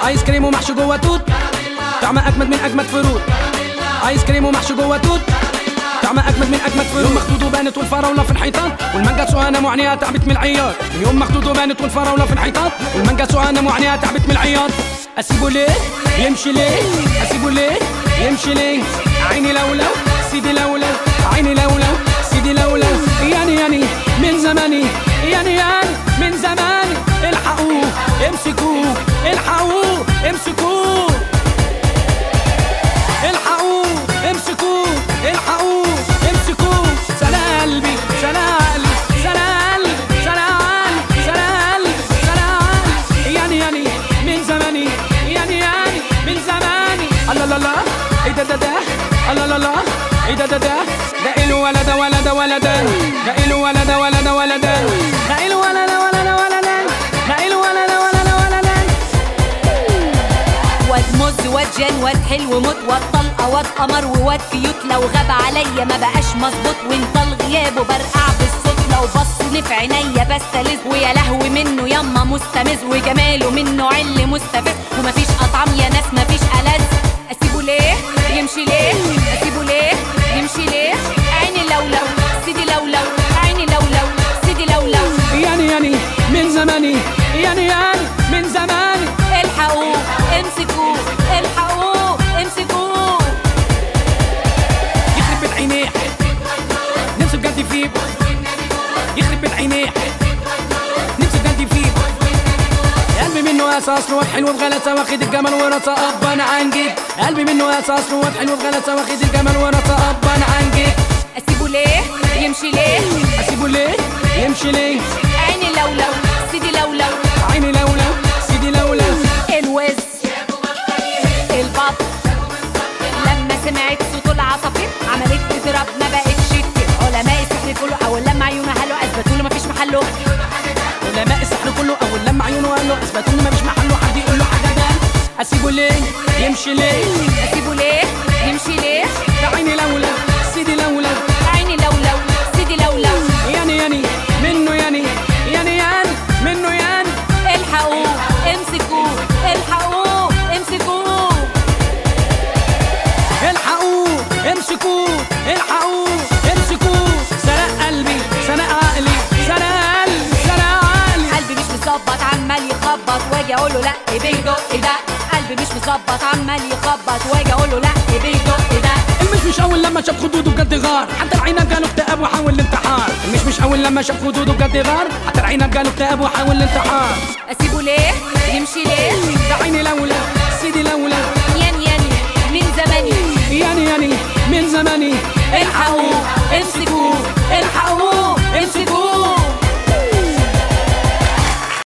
ايس كريم ومحشي جوه توت، طعمه اجمد من اجمد فروت. ايس كريم ومحشي جوه توت، طعمه اجمد من اجمد فروت. يوم مخدود وبانت والفراوله في الحيطان، والمانجا سوهانه وعينيها تعبت من العياط. يوم مخدود وبانت والفراوله في الحيطان، والمانجا سوهانه وعينيها تعبت من العياط. اسيبه ليه يمشي ليه، اسيبه ليه يمشي ليه. عيني لولو سيدي لولو، عيني لولو سيدي لولو. يعني من زماني، يعني من زماني. الحقوه امسكوه، الحقوه امسكوه، الحقوه امسكوه، الحقوه امسكوه. سلا قلبي سلا قلبي سلا قلبي سلا قلبي سلا قلبي سلا قلبي. يعني من زماني، يعني من زماني. الله لا لا ايه ده الله لا لا ايه ده ده إله ولد ولد ولد، ده إله ولد ولد ولد، ده إله ولد ولد ولد، ده إله ولد ولد ولد. واد مز واد جان واد حلو موت، واد طلقه واد قمر وواد كيوت. لو غاب عليا ما بقاش مظبوط، وانت الغياب وبرقع بالصوت. لو بصني في عينيا بستلذ، ويا لهوي منه يما مستمز، وجماله منه عل مستفز. ومفيش اطعم يا ناس مفيش ألذ. اسيبه ليه يمشي ليه، اسيبه ليه يمشي ليه. عيني لولو سيدي لولو، عيني لولو سيدي لولو. يعني من زماني، يعني من زماني. الحقوه امسكوه، الحقوه امسكوه. يخرب بيت عينيه نمسك جدي فيه، يخرب بيت عينيه نمسك جدي فيه. قلبي منه اساس واد حلو بغلاسه، واخد الجمال ورثه اب انا عنجيب. قلبي منه اساس واد حلو بغلاسه، واخد الجمال ورثه اب انا عنجيب. اسيبه ليه يمشي ليه، اسيبه ليه يمشي ليه. عيني لولو سيدي لولو، عيني لولو سيدي لولو. الوز البط لما سمعت صوت العصافير عملت تضرب ما بقتش كتير. علماء السحر كله اول لما عيونه هلو اثبتوا له مفيش محله. علماء السحر كله اول لما عيونه قالوا اثبتوا له مفيش محله. حد يقول له حاجه ده. اسيبه ليه يمشي ليه، اسيبه ليه يمشي ليه. عيني لولو سيدي لولو، عيني لولو سيدي لولو. يعني منه يعني منه يعني. الحقوه امسكوه، الحقوه امسكوه، الحقوه امسكوه، الحقوه امسكوه. سرق قلبي سرق عقلي، سرق قلبي سرق عقلي. قلبي مش مظبط عمال يخبط، واجي اقول له لا بيدق ده. قلبي مش مظبط عمال يخبط، واجي اقول له لا بيدق ده. مش اول لما شاف خدوده بجد غار، حتى العنب جاله اكتئاب وحاول الانتحار. مش اول لما شاف خدوده بجد غار، حتى العنب جاله اكتئاب وحاول الانتحار. اسيبه ليه يمشي ليه، ده عيني لولو سيدي لولو. يعني من زماني، يعني من زماني. الحقوه امسكوه.